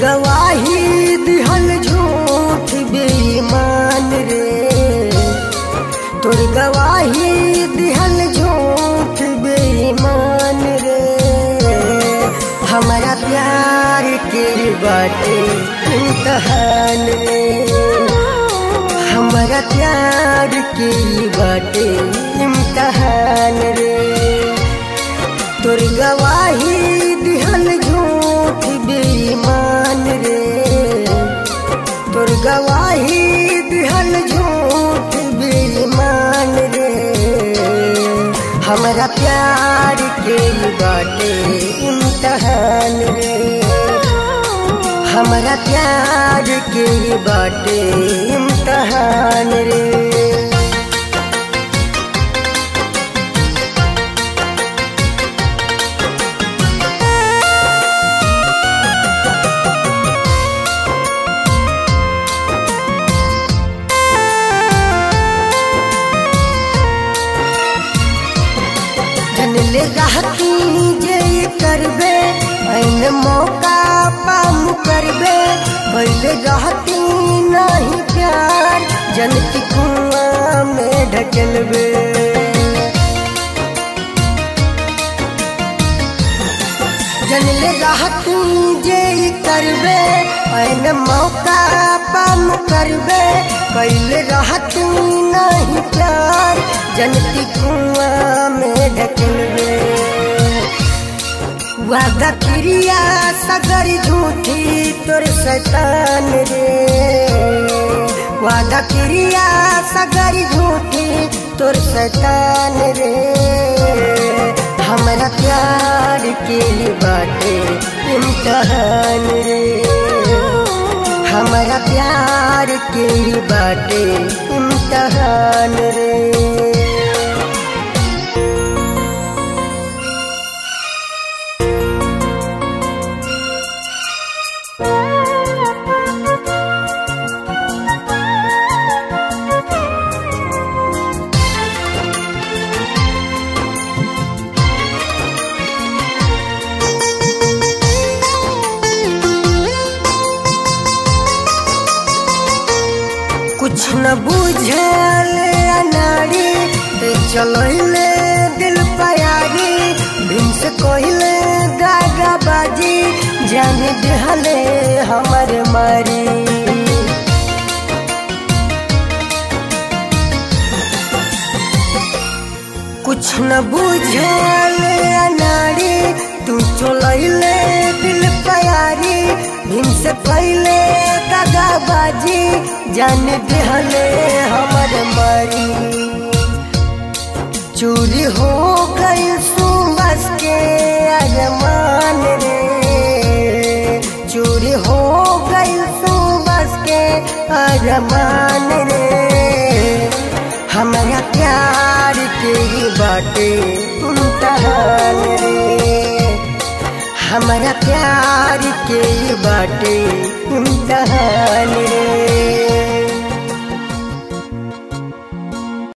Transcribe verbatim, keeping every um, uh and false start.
गवाही दिहल झूठ बेईमान रे, तोर गवाही दिहल झूठ बेईमान रे। हमारा प्यार के बाटे इम्तहान रे, हमारा प्यार के बाटे इम्तहान रे। तोर गवाही दिहल झूठ बेईमान रे, तोर गवाही दिहल झूठ बेईमान रे। हमारा प्यार के बाटे इम्तहान रे, हमारा प्यार के बाटे इम्तहान रे। ले रहती जे करबे ऐन मौका पाम करबे, पहले रहती नहीं प्यार जनती कुआं में ढकेलबे। जनले रहती जे करबे ऐन मौका पाम करबे, पहले रहती नहीं प्यार जनती कुआं में ढकेलबे। वादा क्रिया सगर झूठी तोर शैतान रे, वादा क्रिया सगर झूठी तोर शैतान रे। हमारा प्यार के बाटे इम्तहान रे, हमारा प्यार के बाटे इम्तहान रे। कुछ न बुझल अनाड़ी ते चलैले दिल प्यारी, बिन से कोइले दागा बाजी जाने दिहले हमर मारी। कुछ न बुझल अनाड़ी तू चलैले दिल प्यारी, बिन से पहले दागा बाजी जान दिहले हमर मारी। चोरी हो गई सुबस के अरमान रे, चोरी हो गई सुबस के अरमान रे। हमारा प्यार के बाटे इम्तहान रे, हमारा प्यार के बाटे इम्तहान रे।